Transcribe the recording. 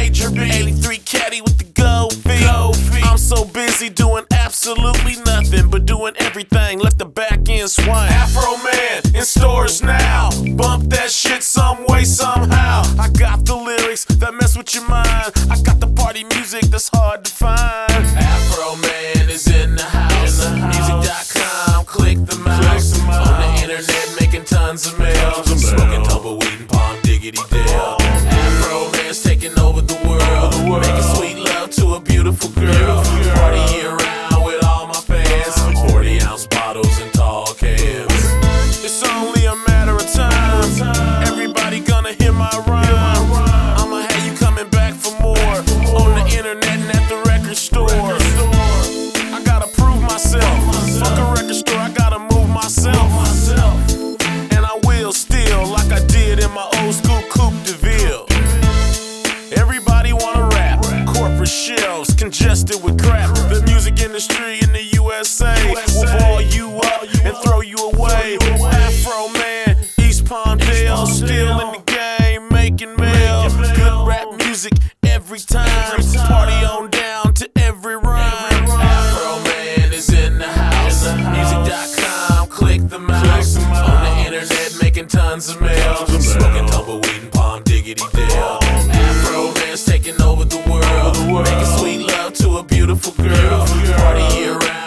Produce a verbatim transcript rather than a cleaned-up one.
Major B, eighty-three caddy with the gold feet. I'm so busy doing absolutely nothing but doing everything. Let the back end swing. Afro Man in stores now. Bump that shit some way, somehow. I got the lyrics that mess with your mind. I got the party music that's hard to find. Afro Man is in the house. Music dot com, click the mouse. On the internet making tons of mail. Smoking tumbleweed and Palm Diggity Dale. Afro Man's taking over the world. Making sweet love to a beautiful girl. Party year round with all my fans. forty ounce bottles and tall cans. It's only a matter of time. Everybody gonna hear my rhyme. I'ma have you coming back for more. On the internet and at the record store. I gotta prove myself. Fuck a record store, I gotta move myself. And I will still, like I did in my old school Coupe de Ville. Everybody wanna rap. Corporate shelves congested with crap. The music industry in the U S A will ball you up and throw you away. Afro Man, East Palmdale, still in the game, making mail. Good rap music every time. Party on down to every rhyme. Afro Man is in the house. Music dot com, click the mouse. On the internet making tons of mail. Smoking tumbleweed and Palm Diggity Dale. Afro Man's taking over the world. Making sweet love to a beautiful girl. Party year round